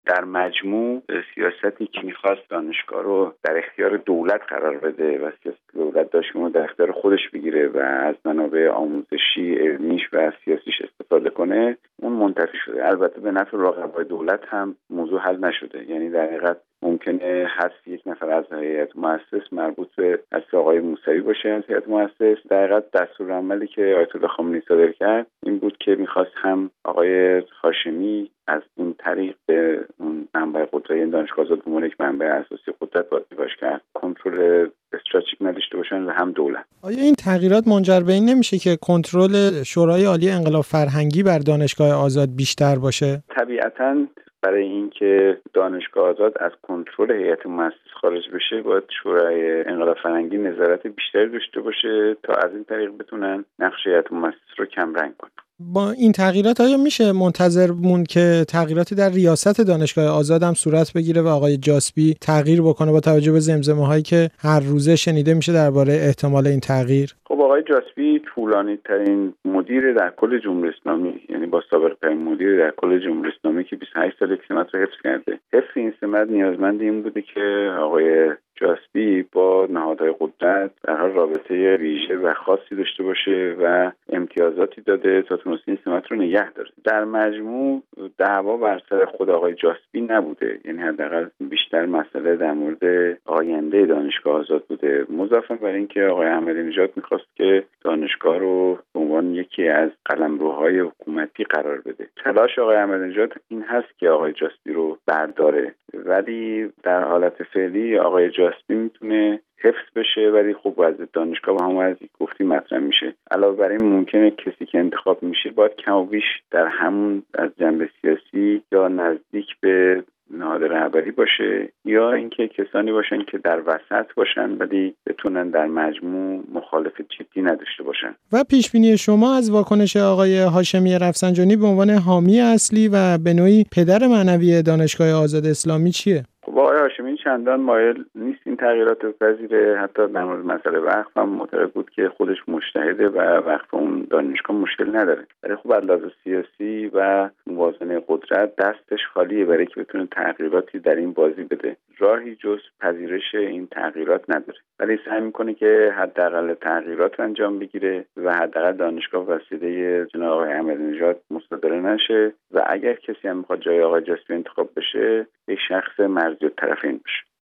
در مجموع سیاستی که میخواست دانشگاه رو در اختیار دولت قرار بده و سیاست دولت داشت که اون در اختیار خودش بگیره و از منابع آموزشی، علمیش و سیاسیش استفاده کنه، اون منتفی شده. البته به نفع رقبای دولت هم موضوع حل نشده. یعنی در حقیقت ممکنه حذف یک نفر از هیئت مؤسس مربوط به حذف آقای موسوی باشه از هیئت مؤسس. در حقیقت دستورالعملی که آیت الله خامنه‌ای صادر کرد این بود که میخواست هم آقای هاشمی از این طریق به اون منبع قدرت دانشگاه آزاد به عنوان یک منبع اساسی قدرت بازیگوش کرد، کنترل استراتژیک نداشته باشن و هم دولت. آیا این تغییرات منجر به این نمیشه که کنترل شورای عالی انقلاب فرهنگی بر دانشگاه آزاد بیشتر باشه؟ طبیعتاً برای اینکه دانشگاه آزاد از کنترل هیئت مؤسس خارج بشه باید شورای انقلاب فرهنگی نظارت بیشتری داشته باشه تا از این طریق بتونن نقش هیئت مؤسس رو کم رنگ کنن. با این تغییرات آیا میشه منتظر موند که تغییراتی در ریاست دانشگاه آزاد هم صورت بگیره و آقای جاسبی تغییر بکنه با توجه به زمزمه‌هایی که هر روزه شنیده میشه درباره احتمال این تغییر؟ خب آقای جاسبی طولانی‌ترین مدیر در کل جمهوری اسلامی، یعنی با سابقه‌ترین مدیر در کل جمهوری اسلامی که 28 سال یک سمت رو حفظ کرده. حفظ این سمت نیازمند این بوده که آقای جاسبی با نهادهای قدرت در حال رابطه ویژه و خاصی داشته باشه و امتیازاتی داده تا تونسته این سمت رو نگه داره. در مجموع دعوا بر سر خود آقای جاسبی نبوده، یعنی حداقل بیشتر مسئله در مورد آینده دانشگاه آزاد بوده، مضافاً بر اینکه آقای احمدی نژاد می‌خواست که دانشگاه رو به عنوان یکی از قلمروهای حکومتی قرار بده. تلاش آقای احمدی نژاد این هست که آقای جاسبی رو برداره، ولی در حالت فعلی آقای جاسبی میتونه حفظ بشه، ولی خب وضع دانشگاه با همون از گفتی مطرح میشه. علاوه بر این ممکنه کسی که انتخاب میشه باید کم و بیش در همون از جنبه سیاسی یا نزدیک به نهاد رهبری باشه یا اینکه کسانی باشن که در وسط باشن ولی بتونن در مجموع مخالفت جدی نداشته باشن. و پیش بینی شما از واکنش آقای هاشمی رفسنجانی به عنوان حامی اصلی و به نوعی پدر معنوی دانشگاه آزاد اسلامی چیه؟ خب آقای هاشمی چندان مایل نیست این تغییرات رو بپذیره. حتی در مورد مسئله وقف هم معتقد بود که خودش مجتهده و وقف اون دانشگاه مشکل نداره. ولی خب از لحاظ سیاسی و موازنه قدرت دستش خالیه برای که بتونه تغییراتی در این بازی بده. راهی جز پذیرش این تغییرات نداره، ولی سعی میکنه که حداقل تغییرات انجام بگیره و حداقل دانشگاه وسیله جناب آقای احمدی نژاد مصادره نشه و اگر کسی هم میخواد جای آقای جاسبی انتخاب بشه یک شخص مرزی الطرفین باشه.